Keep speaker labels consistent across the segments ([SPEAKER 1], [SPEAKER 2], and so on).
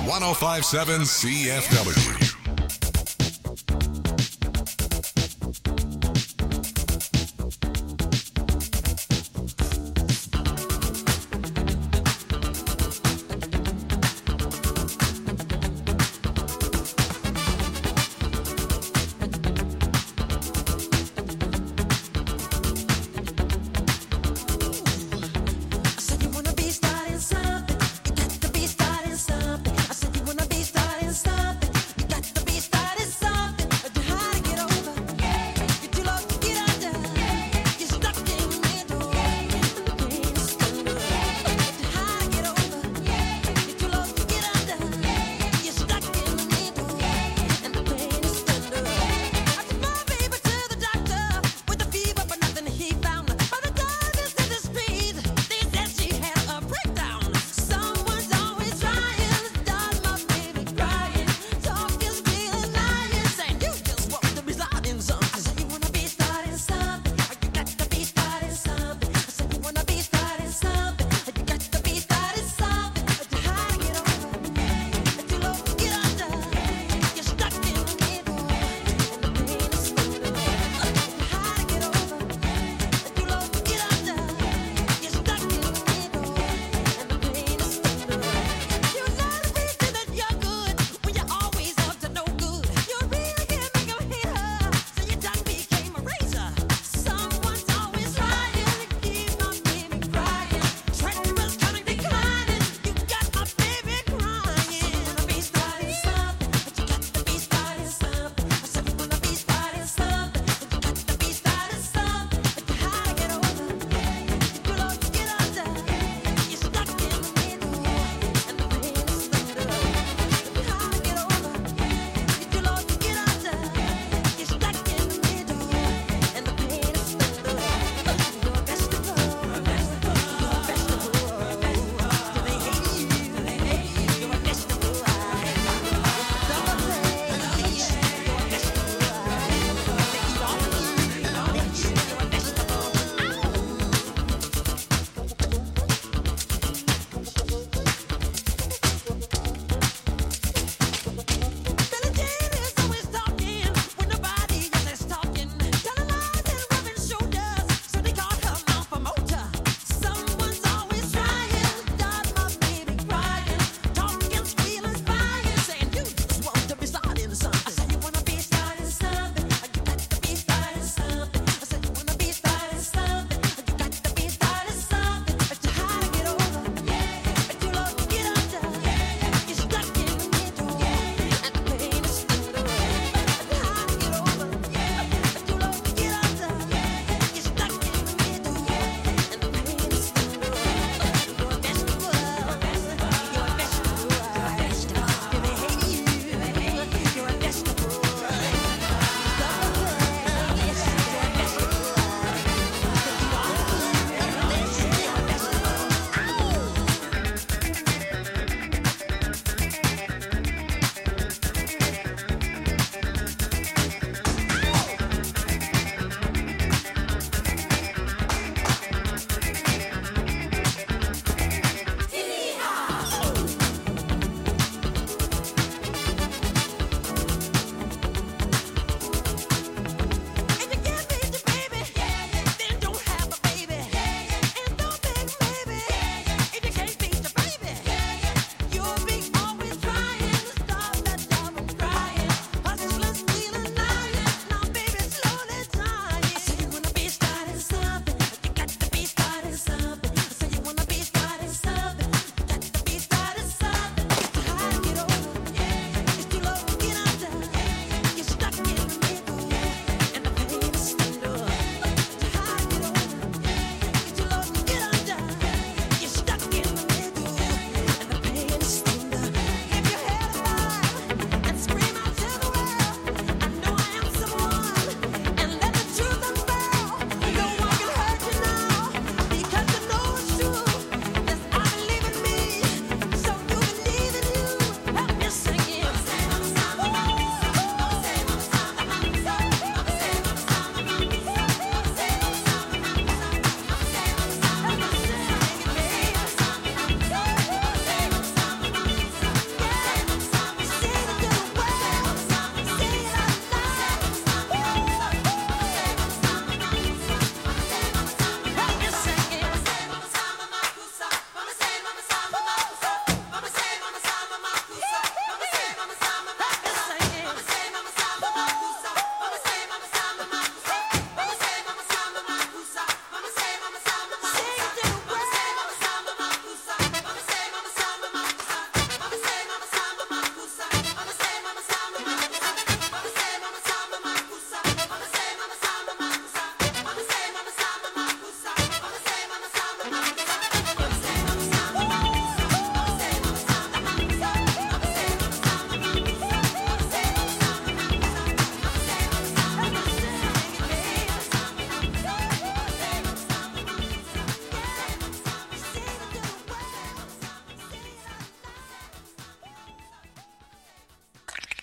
[SPEAKER 1] 1057 CFW.
[SPEAKER 2] Got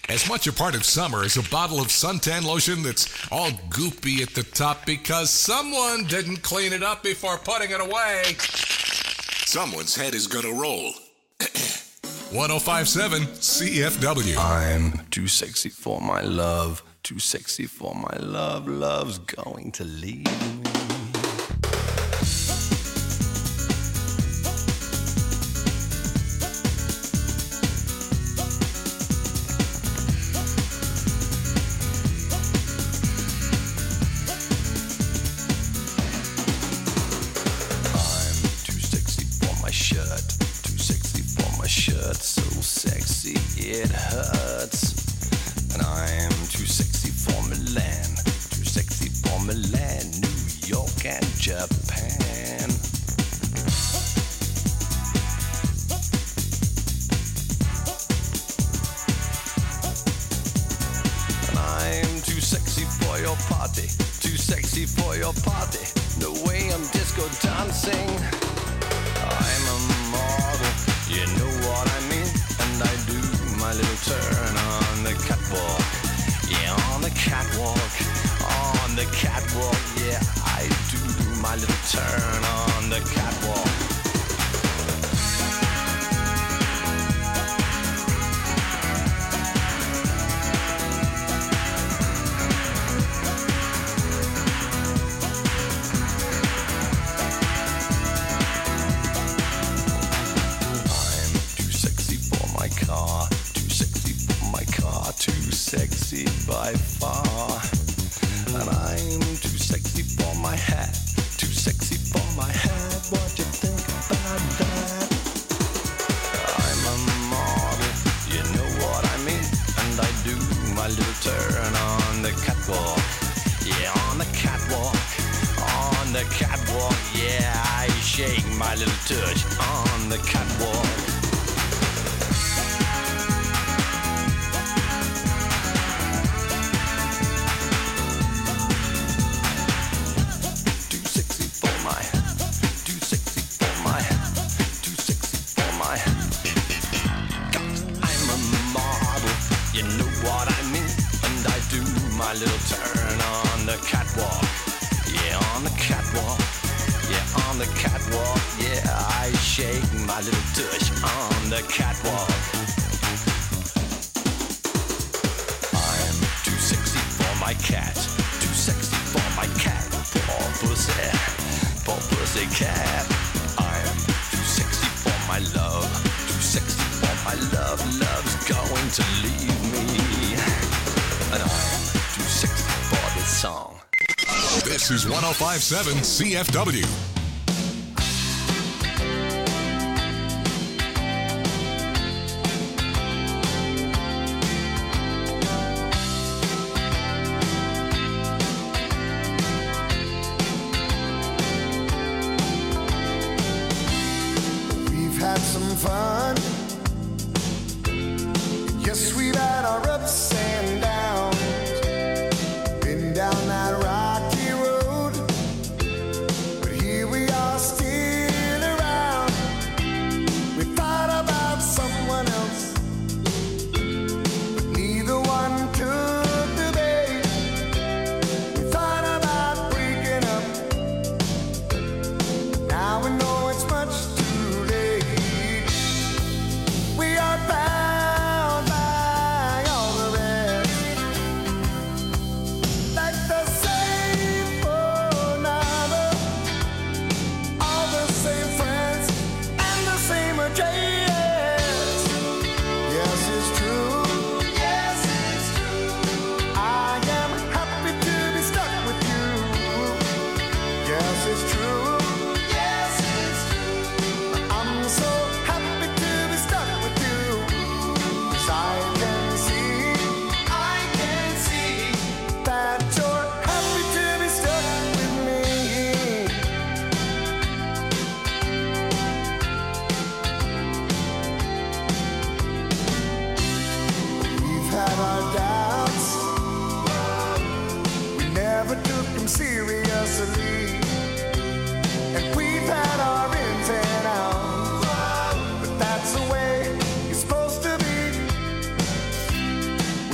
[SPEAKER 1] as much a part of summer as a bottle of suntan lotion that's all goopy at the top because someone didn't clean it up before putting it away. Someone's head is gonna roll. 105.7 CFW.
[SPEAKER 2] I'm too sexy for my love, too sexy for my love, love's going to leave me. So sexy it hurts, and I'm too sexy for Milan, too sexy for Milan, New York and Japan. And I'm too sexy for your party, too sexy for your party, no way I'm disco dancing. I'm a model, you know what I mean, and I do my little turn on the catwalk. Yeah, on the catwalk, on the catwalk. Yeah, I do my little turn on the catwalk. Too sexy by far, and I'm too sexy for my hat, too sexy for my hat. What you think about that? I'm a model, you know what I mean, and I do my little turn on the catwalk. Yeah, on the catwalk, on the catwalk. Yeah, I shake my little touch on the catwalk. My little turn on the catwalk. Yeah, on the catwalk. Yeah, on the catwalk. Yeah, I shake my little tush on the catwalk. I'm too sexy for my cat, too sexy for my cat. Poor pussy cat. I'm too sexy for my love, too sexy for my love. Love's going to leave me, and I'm too sexy for this song.
[SPEAKER 1] This is 105.7 CFW.
[SPEAKER 3] We've had some fun. Yes, we've had our ups and downs. Down that rocky road, but here we are still around. We thought about someone else, but neither one took the bait. We thought about breaking up, now we know it's much too late. We are bound by all the rest. The same phone number, all the same friends, and the same address. Yes, it's true. Yes, it's true. I am happy to be stuck with you. Yes, it's true. Yes, it's true. I'm so happy to be stuck with you. 'Cause I can see that you're happy to be stuck with me. We've had our doubts, we never took them seriously, and we've had our ins and outs, but that's the way you're supposed to be.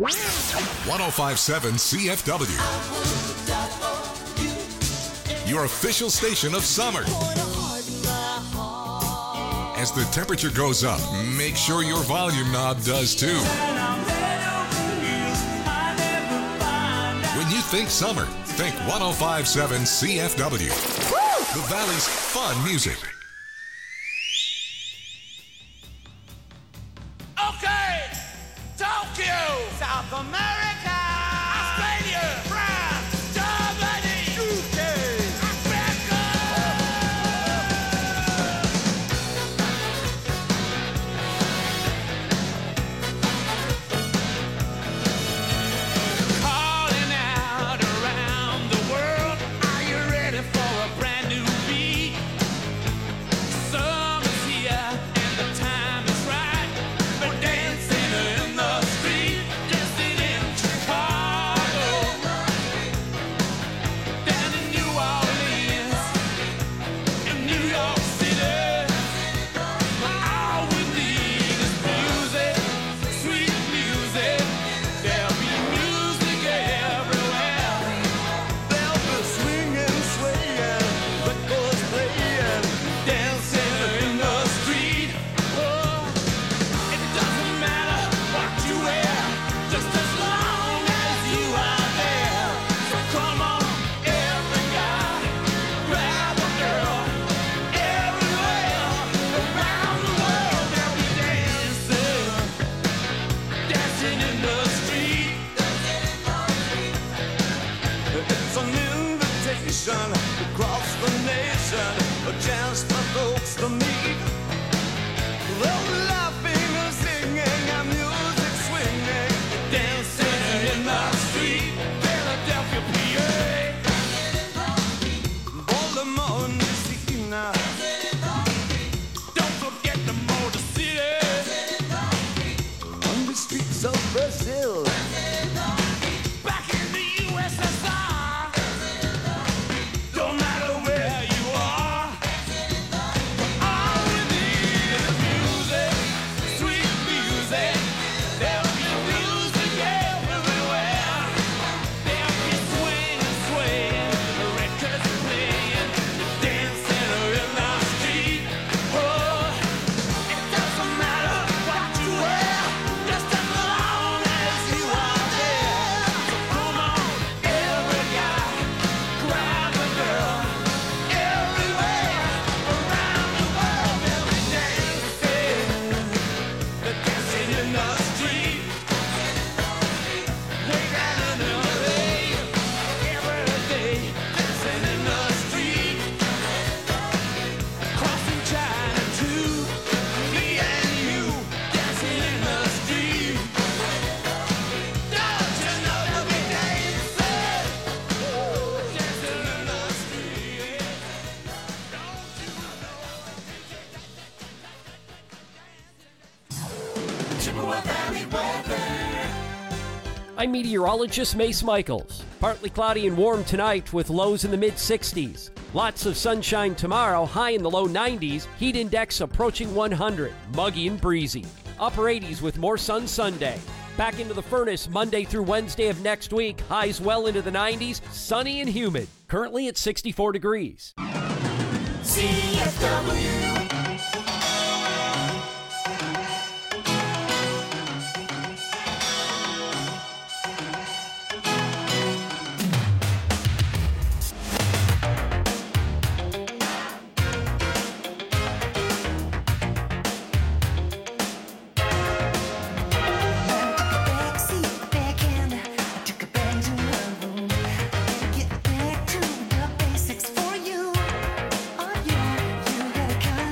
[SPEAKER 1] 1057 CFW. Your official station of summer. As the temperature goes up, make sure your volume knob does too. When you think summer, think 1057 CFW. The Valley's fun music.
[SPEAKER 4] Okay, Tokyo, South America, Australia, France, Germany, UK, Africa. Calling out around the world, are you ready for a brand new beat? Summer's here and the time is right. We're dancing in the street, dancing in Chicago, down in New Orleans, in New York City. All we need is music, sweet music. There'll be music everywhere.
[SPEAKER 3] There'll be swinging, swaying, records playing,
[SPEAKER 4] Dancing in the street. Oh, it doesn't matter what you wear, just as long as you are there. So come on, every guy, grab a girl. Everywhere around the world, they'll be dancing, dancing in the street.
[SPEAKER 3] It's an invitation across the nation, a chance for folks to meet. They'll be laughing and singing and music swinging.
[SPEAKER 4] Dancing in the street, Philadelphia, PA.
[SPEAKER 3] Baltimore, Messina,
[SPEAKER 4] Don't forget the Motor City.
[SPEAKER 3] on the streets of Brazil.
[SPEAKER 4] Back in the USSR, don't matter where you are, all we need is music, sweet music. There'll be music everywhere. There'll be swinging, swaying, records playing, dancing in the street. Oh, it doesn't matter what you wear, just as long as you are there. So come on, every guy, grab a girl. Everywhere around the world, they'll be dancing. They're dancing in the street. Way down in LA, every day, dancing in the street. Crossing China too, me and you, dancing in the street. Don't you know they'll be dancing, dancing in the street? Don't you know? Chippewa Valley weather.
[SPEAKER 5] I'm meteorologist Mace Michaels. Partly cloudy and warm tonight with lows in the mid-60s. Lots of sunshine tomorrow, high in the low 90s. Heat index approaching 100, muggy and breezy. Upper 80s with more sun Sunday. Back into the furnace Monday through Wednesday of next week. Highs well into the 90s, sunny and humid. Currently at 64 degrees.
[SPEAKER 4] CFW.
[SPEAKER 6] Backseat, backhand, I took it back to my room. Get back to the basics for you. Oh, you got a kind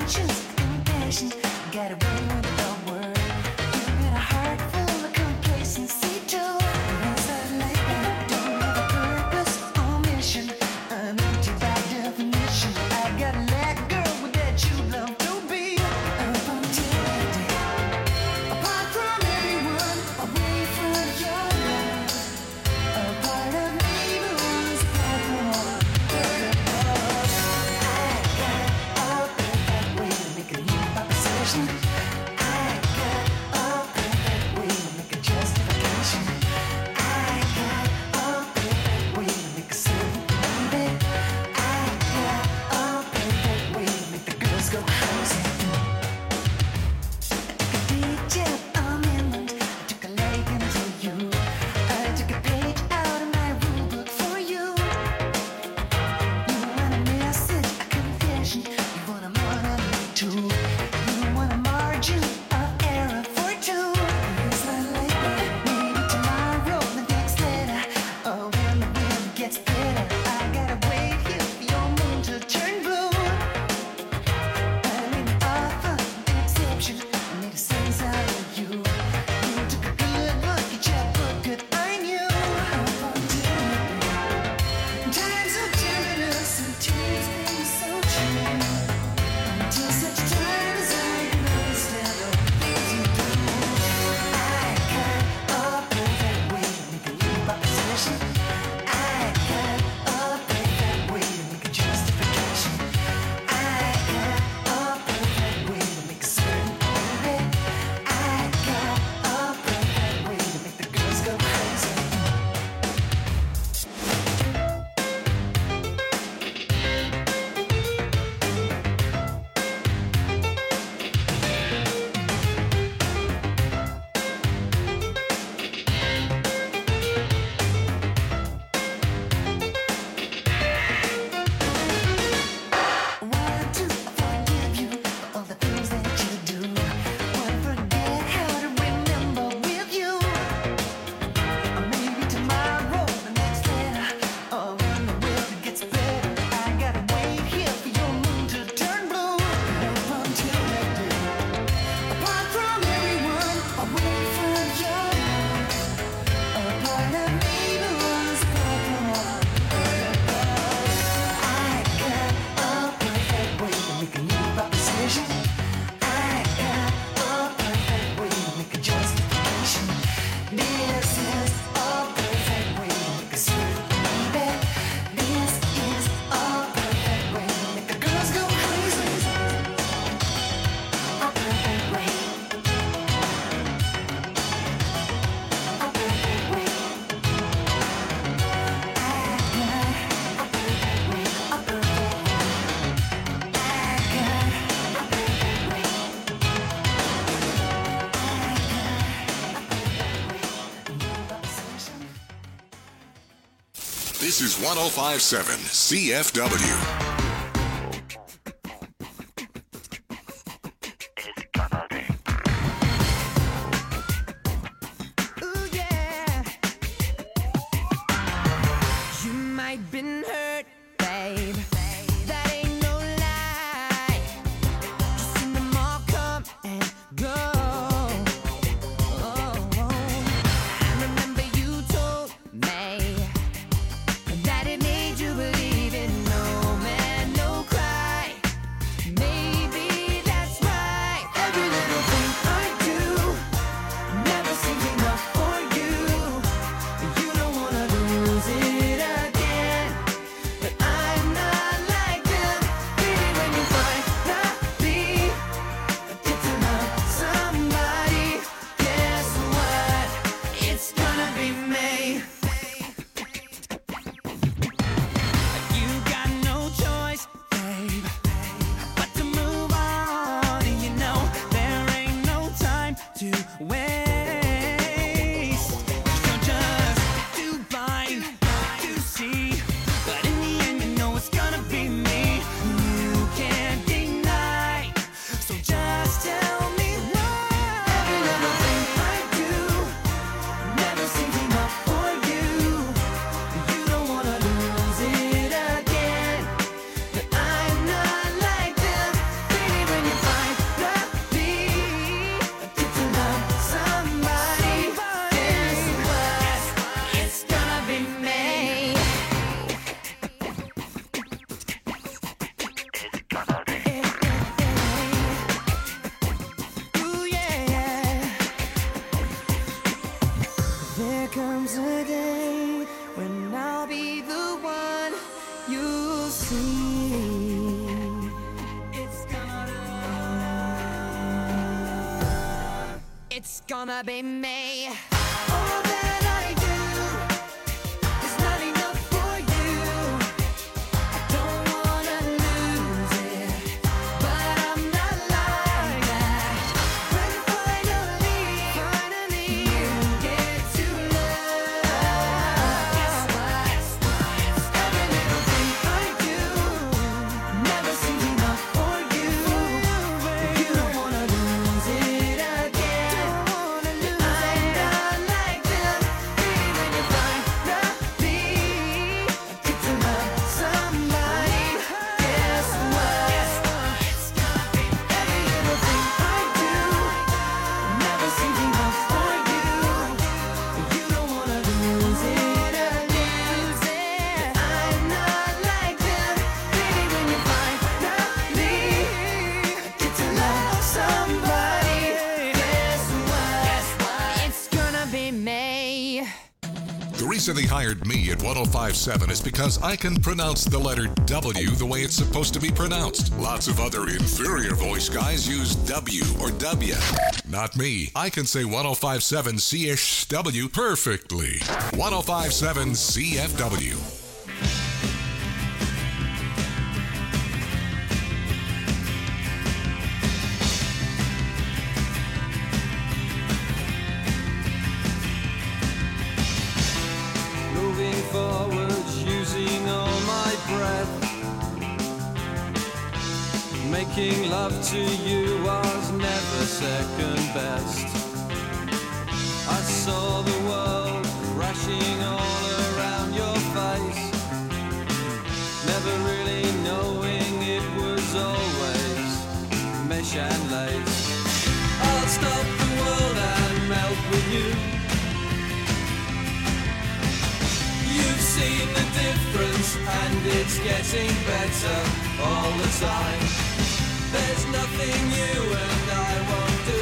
[SPEAKER 1] This is 105.7 CFW.
[SPEAKER 7] Ooh, yeah. You might been hurt, babe. That ain't no lie. Just seen them all come and go. I remember you told me that it made you believe in no man, no cry. Maybe that's right. Every little thing I do never seems enough for you. You don't wanna lose it again, but I'm not like them. Baby, when you finally get to love somebody, guess what? It's gonna be me. You got no choice, babe, but to move on. And you know there ain't no time to waste. You're just too blind to see, but in the end you know it's gonna be me. You can't deny, so just tell me why. Every little thing I do never seems enough for you. You don't wanna lose it again, but I'm not like them. Baby, when you finally get to love somebody, guess what? It's gonna be me. Ooh, yeah. There comes a day when I'll be the one you see. It's gonna be me. All that I do is not enough for you. I don't wanna lose it, but I'm not like that. When finally you get to love, guess what? Every little thing I do never seems enough for you. You don't wanna lose it again. I'm not like them. Baby, when you finally get to love somebody, guess what? It's gonna be every little thing I do never seems enough for you. You don't wanna lose it again. I'm not like them. Baby, when you finally get to love somebody, guess what? It's gonna be me.
[SPEAKER 1] The reason they hired me at 105.7 is because I can pronounce the letter W the way it's supposed to be pronounced. Lots of other inferior voice guys use W or W. Not me. I can say 105.7 CSW perfectly. 105.7 CFW.
[SPEAKER 8] Moving forwards, using all my breath. Making love to you was never second best. I saw the world crashing all around your face, never really knowing it was always mesh and lace. I'll stop the world and melt with you. You've seen the difference and it's getting better all the time. There's nothing you and I won't do.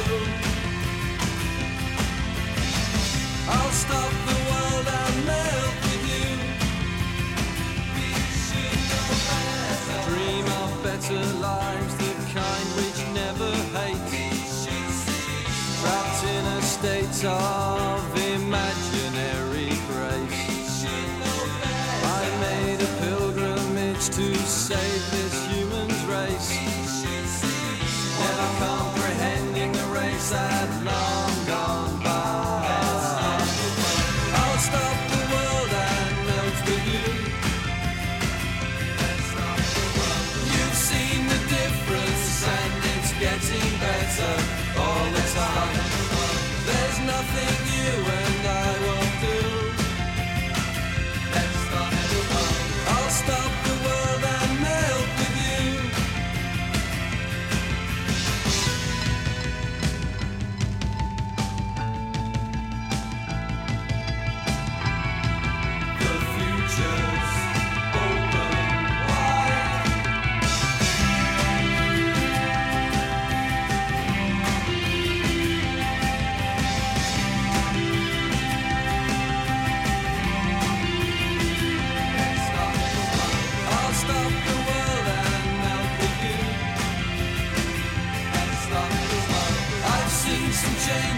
[SPEAKER 8] I'll stop the world and melt with you. We should know better. Dream of better lives, the kind which never hate. Trapped in a state of imaginary grace. I made a pilgrimage to save this human's race, never comprehending the race had long gone by. I'll stop the world and melt with you.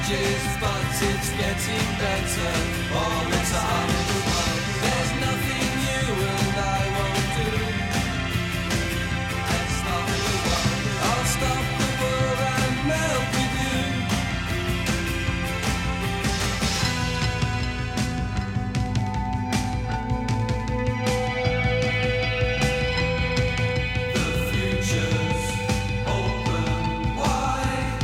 [SPEAKER 8] changes, but it's getting better all the time. There's nothing you and I won't do. I'll stop the world. I'll stop the world and melt with you. The future's open wide.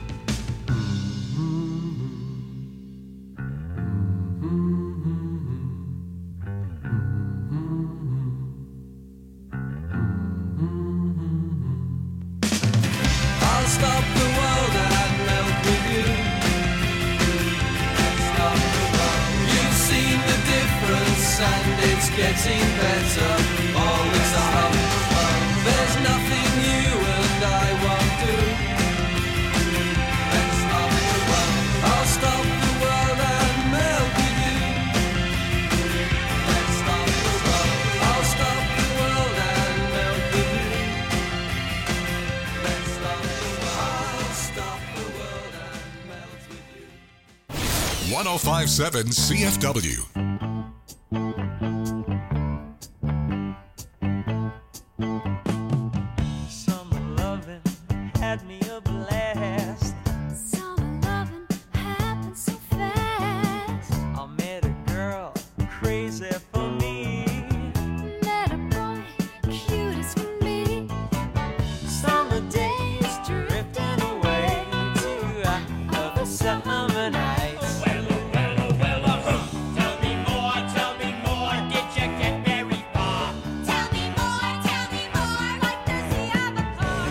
[SPEAKER 8] I'll stop the world and melt with you. Stop the world. You've seen the difference and it's getting better all the time. There's nothing you and I won't do. Let's stop the world. I'll stop the world and melt with you. Let's stop the world. I'll stop the world and melt with you. Let's stop the world. I'll stop the world and melt with you.
[SPEAKER 1] 1057 CFW.
[SPEAKER 8] Summer loving had me a blast.
[SPEAKER 7] Summer loving happened so fast.
[SPEAKER 8] I met a girl crazy for me.
[SPEAKER 7] Met a boy cute as can be.
[SPEAKER 8] Summer days drifting away to other summer nights.
[SPEAKER 4] Tell me more, did you get very far?
[SPEAKER 7] Tell me more, like does he have a car?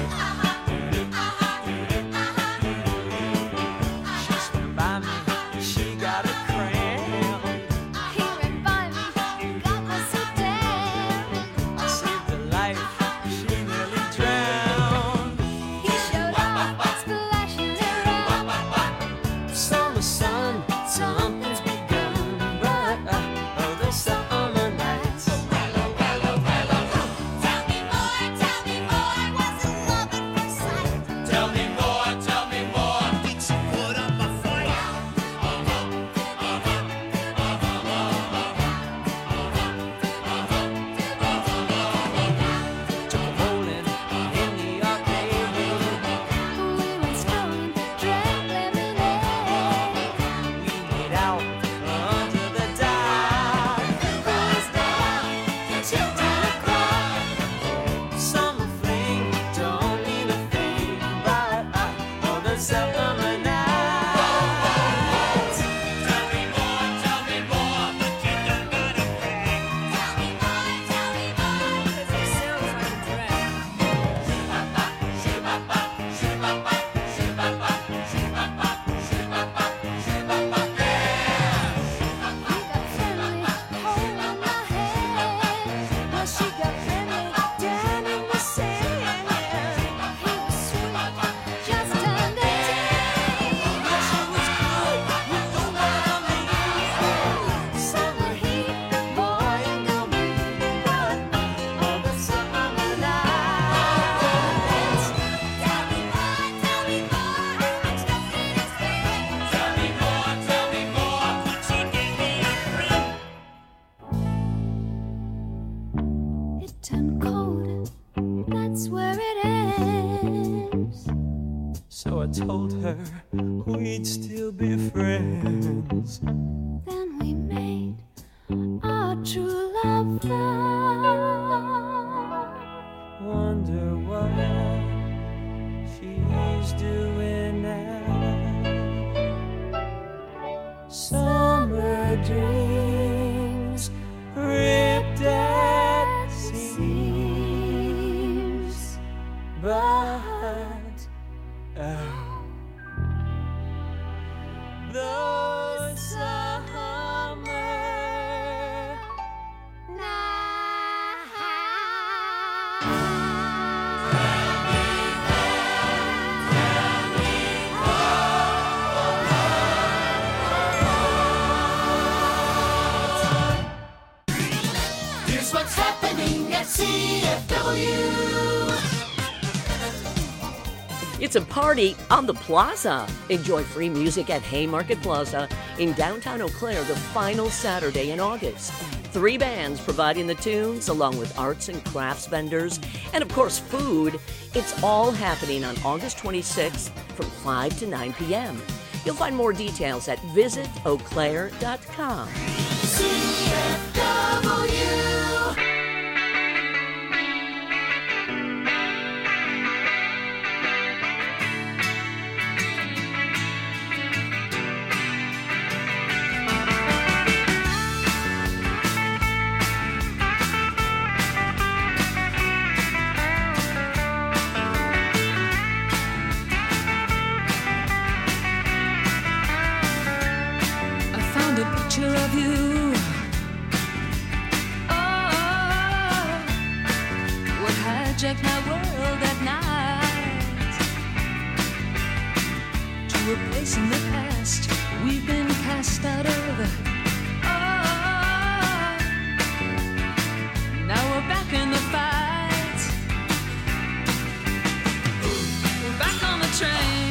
[SPEAKER 8] She swam by me, she got a cramp.
[SPEAKER 7] He ran by me, got me so damn.
[SPEAKER 8] I saved her life, she nearly drowned.
[SPEAKER 7] He showed up, splashing around.
[SPEAKER 8] Summer sun, something's begun, but other summer nights.
[SPEAKER 7] Tell me more, was it love at first sight?
[SPEAKER 4] Tell me more, did you put up a fight?
[SPEAKER 8] Took a bowling in the arcade.
[SPEAKER 7] We went strolling, drank lemonade.
[SPEAKER 8] We made out under the dark.
[SPEAKER 7] Boys down, children cry.
[SPEAKER 8] Summer fling don't mean a thing, but other summer nights.
[SPEAKER 4] Tell me more, but you don't gotta brag.
[SPEAKER 7] Tell me more, cause it sounds like a drag. He got friendly, holding my hand. Well, she got friendly, down in the sand. He was sweet, just under 10.
[SPEAKER 8] She was good, you know what I mean.
[SPEAKER 7] Summer heat, boy, and girl meet, but other summer nights. Tell me more, I'm stuck in his bed.
[SPEAKER 4] Tell me more, could you give me a friend?
[SPEAKER 7] It turned cold, that's where it ends.
[SPEAKER 8] So I told her we'd still be friends.
[SPEAKER 7] Then we made our true love vow.
[SPEAKER 8] Wonder what she's doing now. Summer dreams ripped at seams, but those summer
[SPEAKER 7] Here's what's happening at CFW.
[SPEAKER 9] It's a party on the plaza. Enjoy free music at Haymarket Plaza in downtown Eau Claire the final Saturday in August. 3 bands providing the tunes, along with arts and crafts vendors, and of course food. It's all happening on August 26th from 5 to 9 p.m. You'll find more details at visitauclaire.com.
[SPEAKER 10] Of you, oh, what hijacked my world at night to a place in the past we've been cast out of. Oh, now we're back in the fight. We're back on the train.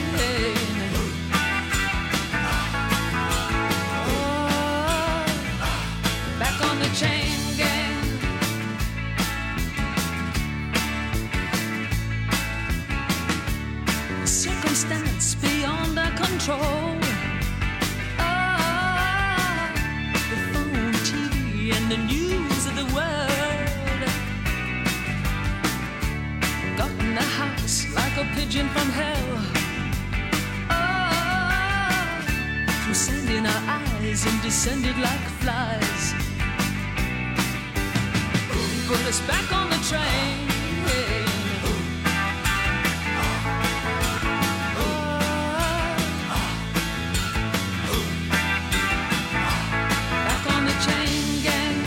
[SPEAKER 10] Chain gang. Circumstance beyond our control. Oh, the phone, TV, and the news of the world got in the house like a pigeon from hell. Oh, through sand in our eyes and descended like flies. Put us back on the train. Back on the chain gang.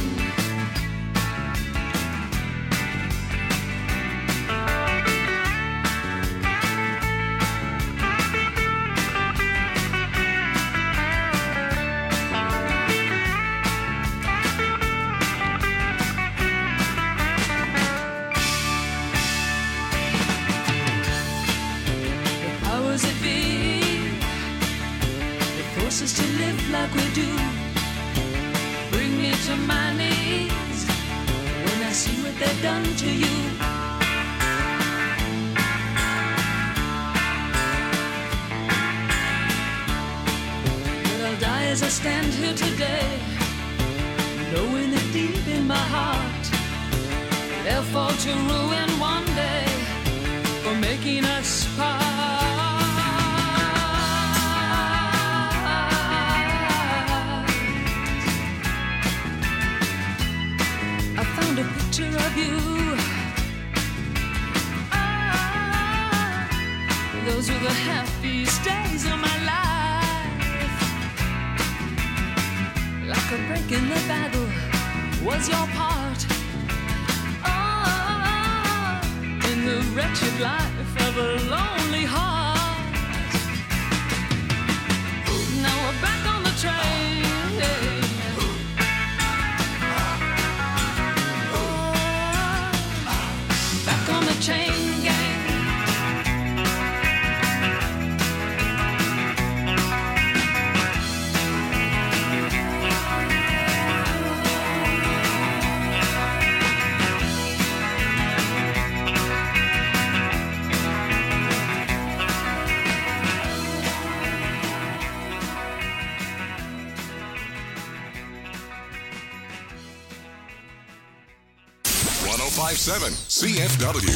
[SPEAKER 10] Us to live like we do. Bring me to my knees when I see what they've done to you. But I'll die as I stand here today, knowing that deep in my heart they'll fall to ruin one day for making us part. A picture of you. Ah, those were the happiest days of my life. Like a break in the battle was your part. Oh, in the wretched life of a lonely heart. Now we're back on the train. On the chain gang.
[SPEAKER 1] .7 CFW.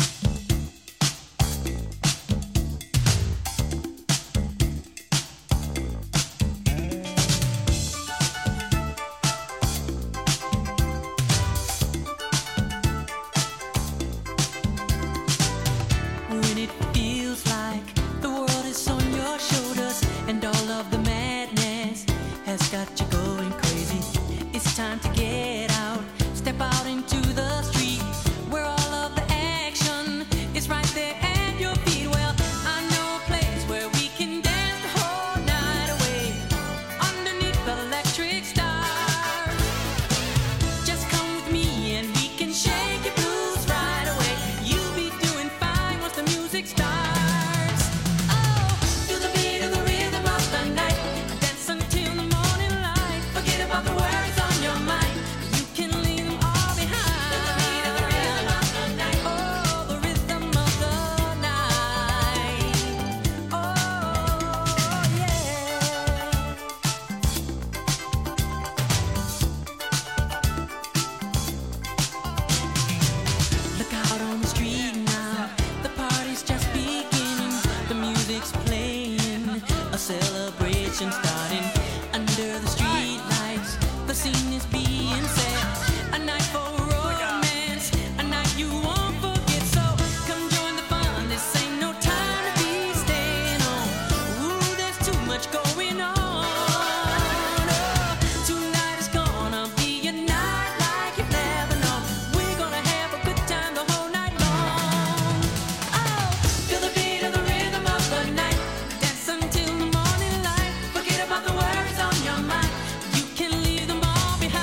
[SPEAKER 10] When it feels like the world is on your shoulders and all of the madness has got you going crazy, it's time to get out, step out into the street where all of the action is right there at your feet. Well, I know a place where we can dance the whole night away underneath the electric stars. Just come with me and we can shake your blues right away. You'll be doing fine once the music starts. streetlights. The scene is being set. A night for romance, a night you won't forget. So come join the fun. This ain't no time to be staying home. Ooh, there's too much going on. Oh, tonight is gonna be a night like you've never known. We're gonna have a good time the whole night long. Oh, feel the beat of the rhythm of the night. Dance until the morning light. Forget about the worries on your mind. You can leave them all behind.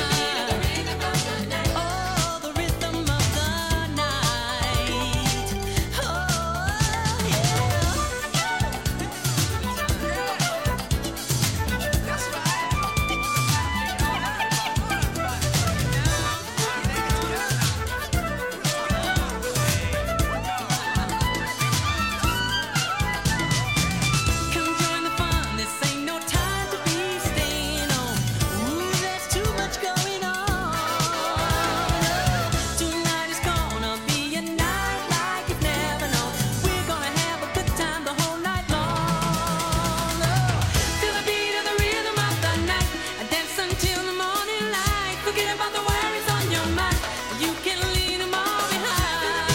[SPEAKER 10] Oh, the rhythm of the night. Oh, yeah. Come join the fun. This ain't no time to be staying home. Ooh, there's too much going on. Tonight is gonna be a night like you've never known. We're gonna have a good time the whole night long. Feel the beat of the rhythm of the night. Dance until the morning light. Forget about the worries on your mind. You can leave them all behind.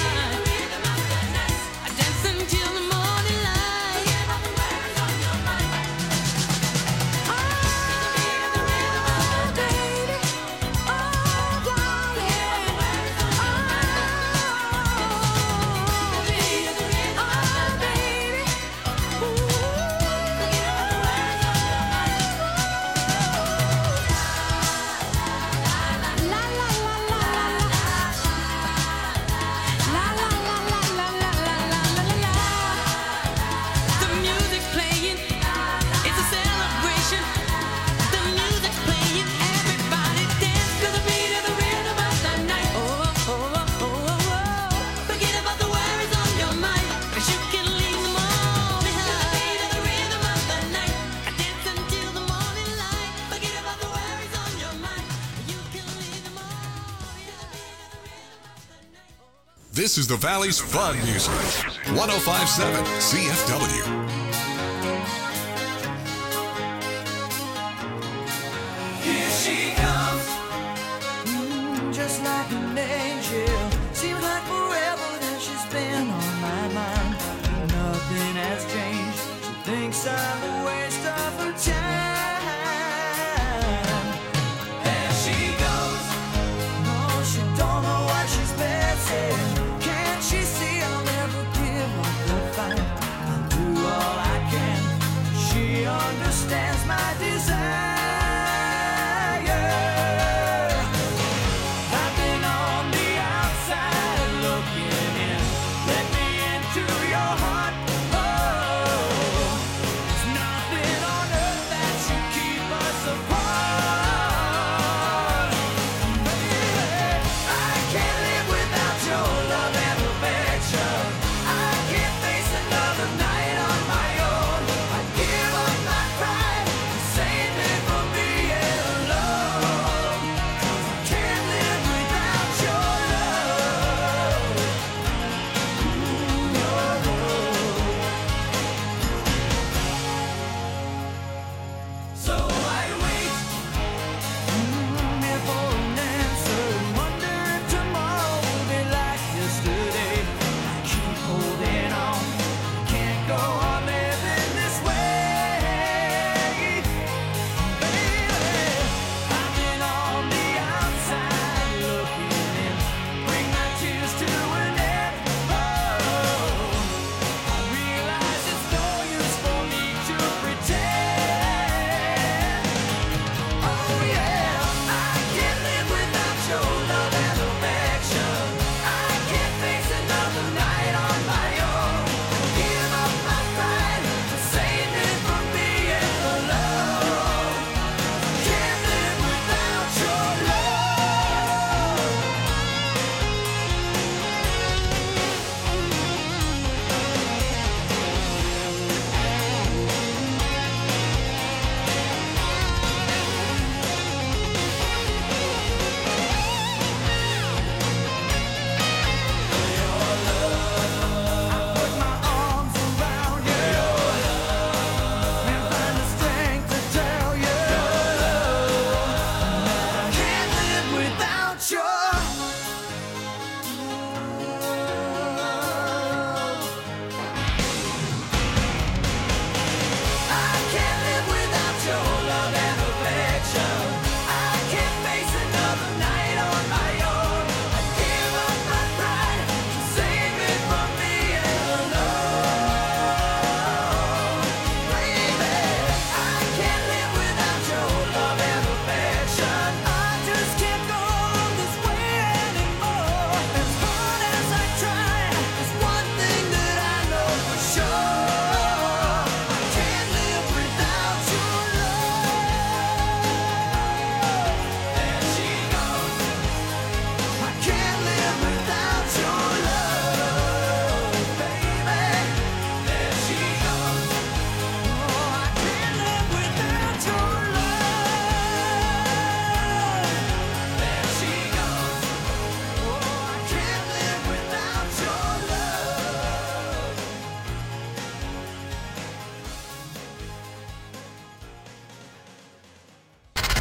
[SPEAKER 10] Dance until the morning light. Forget about the worries on your mind. Oh, baby. Oh, darling. The music's playing, it's a celebration. The music's playing, everybody dance to the beat of the rhythm of the night. Oh, oh, oh, oh, oh, oh. Forget about the worries on your mind, 'cause you can leave them all behind. The beat of the rhythm of the night. Dance until the morning light. Forget about the worries on your mind. You can leave them all behind.
[SPEAKER 1] This is the Valley's Fun Music. 1057 CFW.
[SPEAKER 3] Here she comes, just like an angel. Seems like forever that she's been on my mind. Nothing has changed. She thinks I'm a waste of her time. There she goes. No, she don't know what she's missing. Can't she see I'll never give up the fight? I'll do all I can. She understands my desire.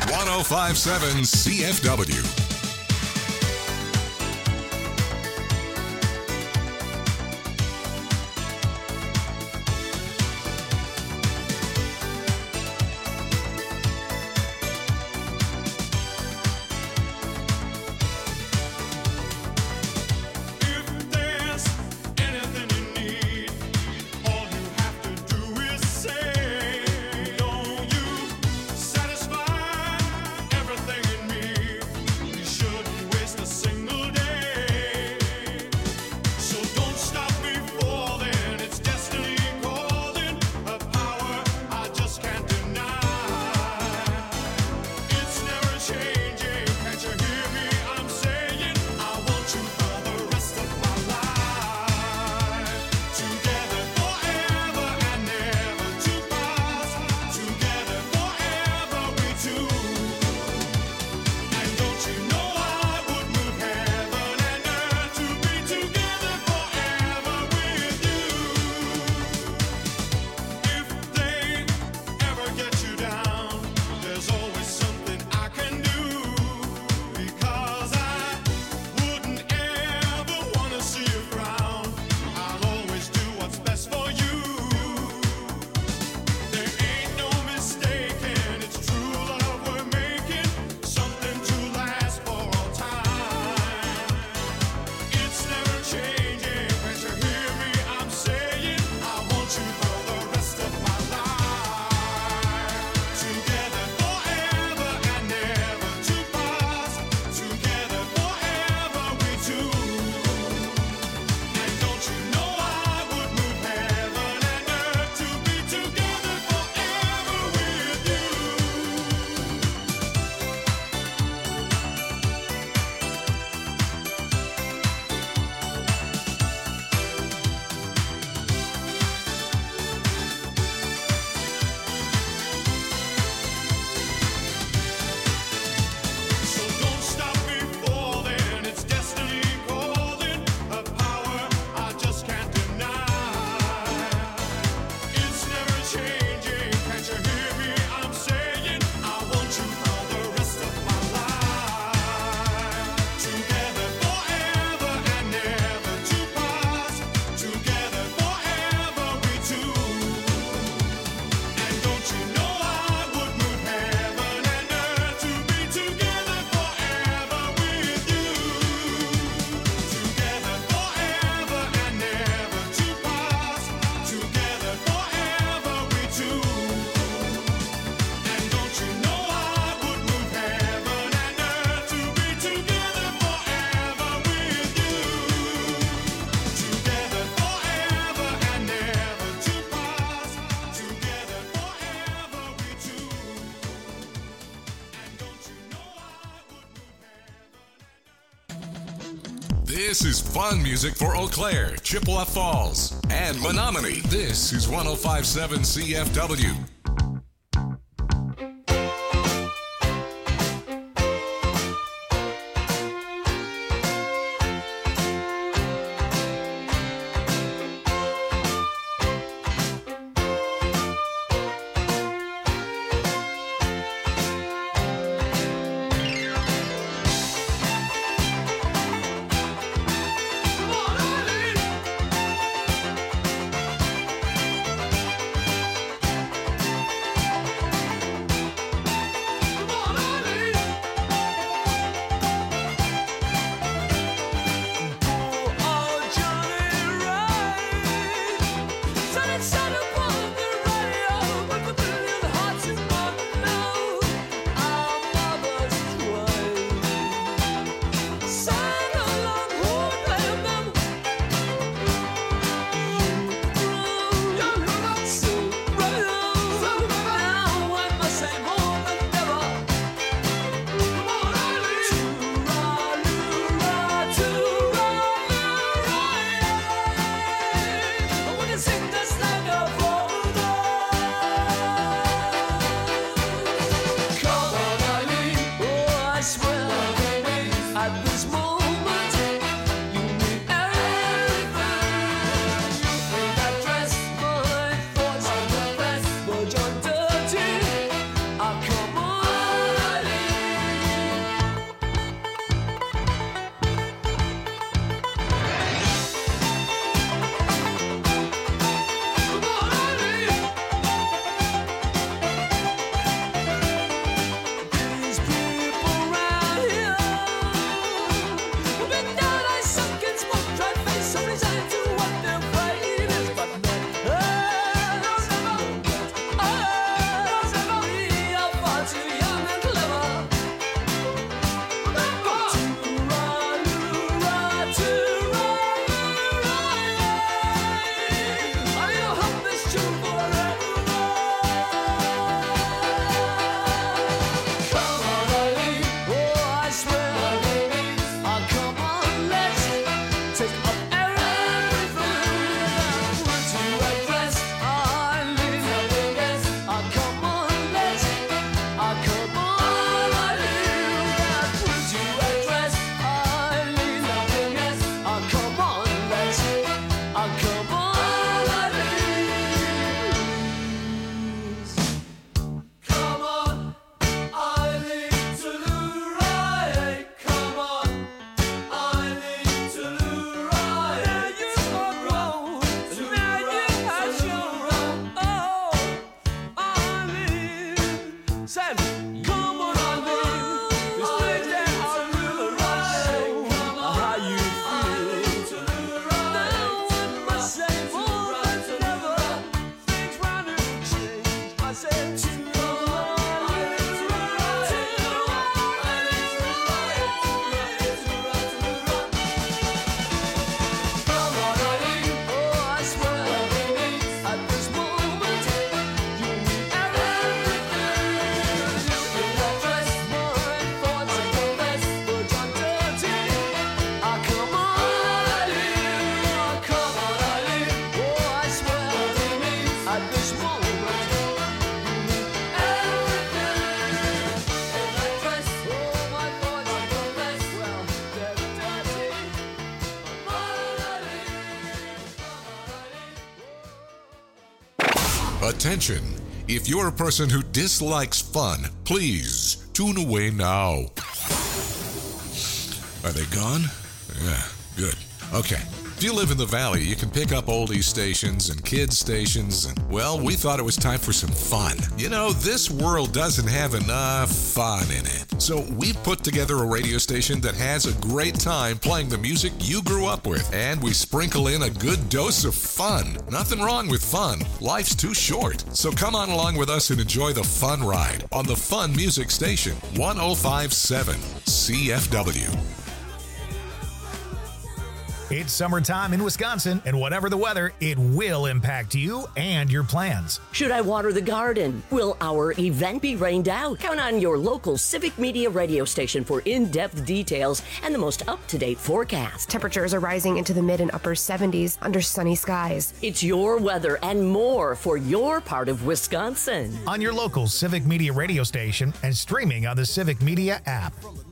[SPEAKER 1] 1057 CFW.
[SPEAKER 4] If there's anything you need, all you have to do is say, don't you satisfy everything in me? You shouldn't waste a single day. So don't stop before then. It's destiny calling, a power I just can't deny. It's never changing. Can't you hear me? I'm saying I want you for the rest of my life. Together forever and never to pass. Together forever we two. And don't you know I would move heaven and earth to be together forever with you. If they ever get you down, there's always something I can do. Because I wouldn't ever want to see you frown. I'll always do what's best for you. There ain't no mistaking, it's true love we're making, something to last for all time. It's never changing, can't you hear me? I'm saying I want you for the rest of my life. Together forever and never to pass. Together forever we two. And don't you know I would move heaven and earth to be together forever with you. So don't stop before then. It's destiny calling, a power I just can't deny. It's never changing. Can't you hear me? I'm saying I want you for the rest of my life. Together forever and never to pass. Together forever we two. And don't you know I would move heaven and earth to be together forever with you. Together forever and never to pass. Together forever we two. And don't you know I would move heaven and earth to be together forever with you. Together forever and never to pass. Together forever we two. And don't you know I would move heaven.
[SPEAKER 1] This is fun music for Eau Claire, Chippewa Falls, and Menominee. This is 1057 CFW.
[SPEAKER 4] Come on, Eileen!
[SPEAKER 1] Attention! If you're a person who dislikes fun, please tune away now. Are they gone? Yeah, good. Okay. If you live in the valley, you can pick up oldie stations and kids stations, and, well, we thought it was time for some fun. You know, this world doesn't have enough fun in it. So we put together a radio station that has a great time playing the music you grew up with, and we sprinkle in a good dose of fun. Nothing wrong with fun. Life's too short. So come on along with us and enjoy the fun ride on the Fun Music Station, 105.7 CFW.
[SPEAKER 11] It's summertime in Wisconsin, and whatever the weather, it will impact you and your plans.
[SPEAKER 9] Should I water the garden? Will our event be rained out? Count on your local Civic Media radio station for in-depth details and the most up-to-date forecast.
[SPEAKER 12] Temperatures are rising into the mid and upper 70s under sunny skies.
[SPEAKER 9] It's your weather and more for your part of Wisconsin.
[SPEAKER 11] On your local Civic Media radio station and streaming on the Civic Media app.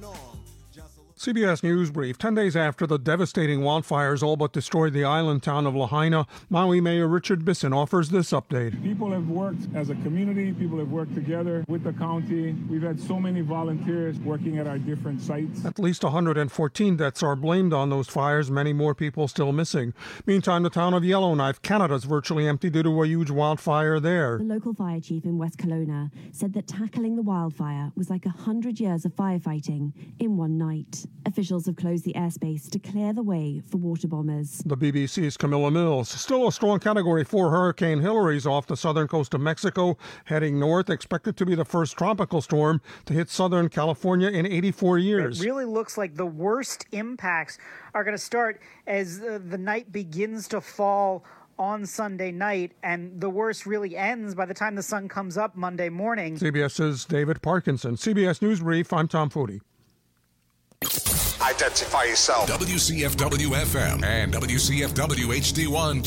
[SPEAKER 13] CBS News Brief. 10 days after the devastating wildfires all but destroyed the island town of Lahaina, Maui Mayor Richard Bisson offers this update.
[SPEAKER 14] People have worked as a community. People have worked together with the county. We've had so many volunteers working at our different sites.
[SPEAKER 13] At least 114 deaths are blamed on those fires, many more people still missing. Meantime, the town of Yellowknife, Canada, is virtually empty due to a huge wildfire there.
[SPEAKER 15] The local fire chief in West Kelowna said that tackling the wildfire was like 100 years of firefighting in one night. Officials have closed the airspace to clear the way for water bombers.
[SPEAKER 13] The BBC's Camilla Mills. Still a strong Category 4 Hurricane Hillary's off the southern coast of Mexico, heading north, expected to be the first tropical storm to hit Southern California in 84 years.
[SPEAKER 16] It really looks like the worst impacts are going to start as the night begins to fall on Sunday night, and the worst really ends by the time the sun comes up Monday morning.
[SPEAKER 13] CBS's David Parkinson. CBS News Brief, I'm Tom Foodie.
[SPEAKER 1] Identify yourself. WCFW FM and WCFW HD1